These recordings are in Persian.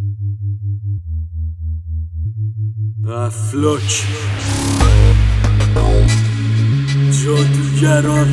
افلاک جادوگران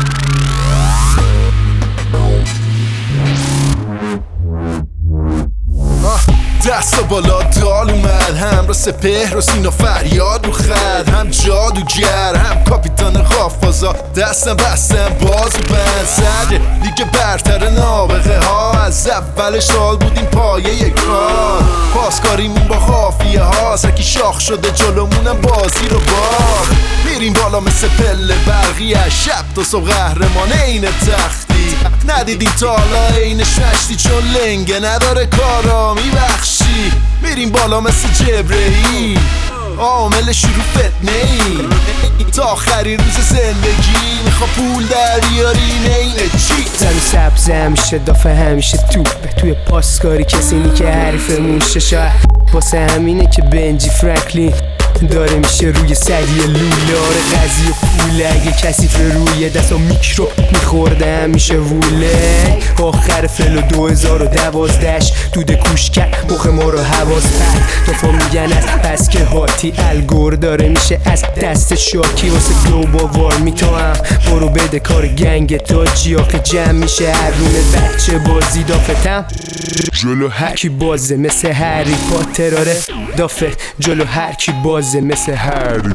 دست بالا دال اومد، هم را سپهر و سینا فریاد رو خد، هم جادوگر هم کاپیتان قافازا، دستم بستم باز و بند سر لیگ برتر نابغه ها. از اول سال بودیم پایه کار، پاسکاریمون با خافیه ها، سکی شاخ شده جلومونم بازی رو باخت. میریم بالا مثل پله برقی، از شب تا صبح قهرمان این تختی. ندیدی تا حالا اینش نشتی چون لنگه نداره کارا میبخشی. میریم بالا مثل جبرئیل، عامل شروع فتنه ای، تا آخری روز زندگی میخوا پول در بیاری نینه چی. زن سبز همیشه دافه همیشه توپه، توی پاسکاری کسی نی که حریفمون شه. شاید واسه همینه که بنجی فرانکلین داره میشه روی سدی لوله. آره قضیه پوله، اگه کسیف روی دستا میکرو میخورده همیشه ووله. آخر فلو 2012ش دوده کوش کرد مخ ما رو حواس پرد. توفا میگن از پس که هاتی الگور داره میشه از دست شاکی واسه گلوبا وار میتوام. برو بده کار گنگ تاجی آخه جمع میشه هر رونه بچه بازی دافتم جلو هر کی بازه مثل هری پاتر. آره دافه جلو هر کی بازه مثل هری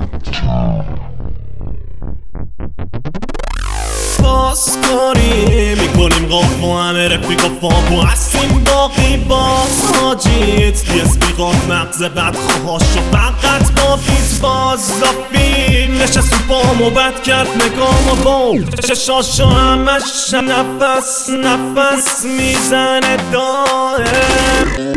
پاسکاری میکنیم قاف و همه رفیقا فاقو هستیم باقی باز حاجیت دیسپی قاف مغز بدخواهاشو فقط با فیت باز لافین نشست و بامو بد کرد نگامو بام ششاشو همش نفس میزنه داره.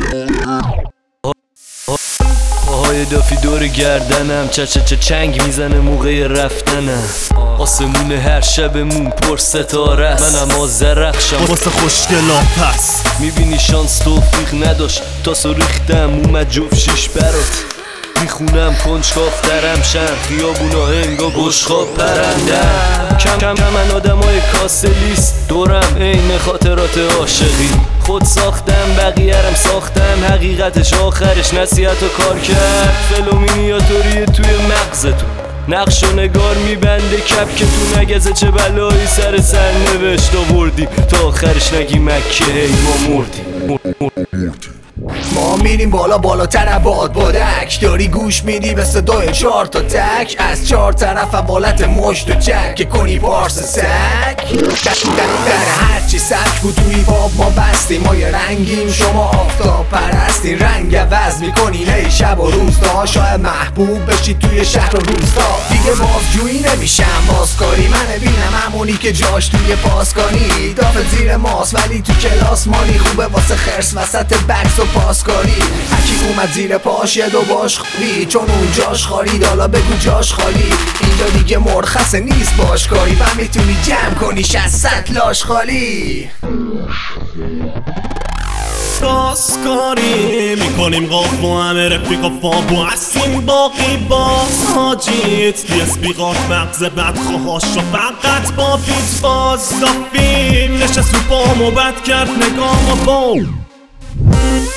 پاهای دافی دور گردنم چنگ میزنه موقع رفتنم. آسمون هر شبمون پر ستاره است، منم آذرخشم واسه خوشگلا پس میبینی شانس توفیق نداشت تا ریختم اومد جفت شیش برات. میخونم کنجکافترم شن خیابونا هنگا بشخاب پرندم. کم من آدمای کاسلیست دورم عین خاطرات عاشقی. خود ساختم بقیه‌رم ساختم، حقیقتش آخرش نصیحت و کار کرد. فلومینیاتوری توی مغزتون نقش و نگار میبنده کپ که تو نگزه چه بلایی سر نوشت آوردیم تا آخرش نگی مکه هی ما مردیم. ما میریم بالا بالاتر بادک، داری گوش میدی به صدای 4 تا تک از 4 طرف حالت مشت و چک که کنی پارس سک. در هرچی سک بود توی باب ما بستیم، ما یه رنگیم شما آفتاب پرستین. رنگ عوض میکنین ای شب و روز تا شاید محبوب بشید توی شهر و روستا. دیگه بازجویی نمیشم بازکاری، من بینم همونی که جاش توی پاسکاری. دافت زیر ماست ولی تو کلاس مانی خوبه واسه خرس وسط بکس و پاسکاری. هرکی اومد زیر پاش یه دو باش خوری چون اون جاش خالی، حالا بگو جاش خالی. اینجا دیگه مرخصه نیست باشکاری و میتونی جمع کنی 600 لاش خالی. پاسکاری میکنیم قاف و همه رفیقا فابو هستیم باقی باز حاجیت دیسپی قاف مغز بدخواهاشو فقط با فیت باز دافین نشست رو بامو بد کرد نگامو بام.